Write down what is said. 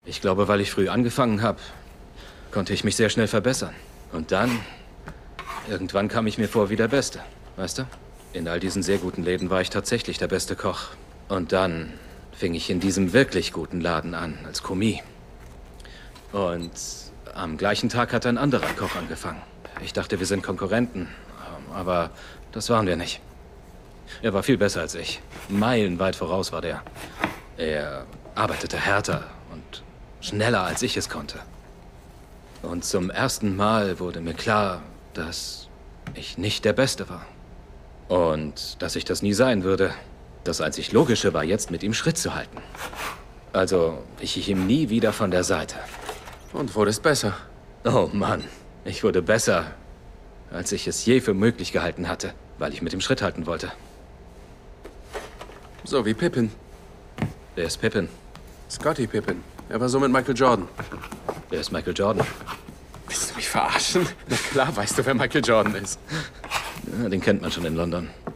Ich glaube, weil ich früh angefangen habe, konnte ich mich sehr schnell verbessern. Und dann, irgendwann kam ich mir vor wie der Beste, weißt du? In all diesen sehr guten Läden war ich tatsächlich der beste Koch. Und dann fing ich in diesem wirklich guten Laden an, als Commis. Und am gleichen Tag hat ein anderer Koch angefangen. Ich dachte, wir sind Konkurrenten, aber das waren wir nicht. Er war viel besser als ich. Meilenweit voraus war der. Er arbeitete härter und schneller, als ich es konnte. Und zum ersten Mal wurde mir klar, dass ich nicht der Beste war. Und dass ich das nie sein würde. Das einzig Logische war jetzt, mit ihm Schritt zu halten. Also, ich hielt ihm nie wieder von der Seite. Und wurdest besser. Oh Mann, ich wurde besser, als ich es je für möglich gehalten hatte, weil ich mit ihm Schritt halten wollte. So wie Pippen. Wer ist Pippen? Scottie Pippen. Er war so mit Michael Jordan. Wer ist Michael Jordan? Willst du mich verarschen? Na klar weißt du, wer Michael Jordan ist. Ja, den kennt man schon in London.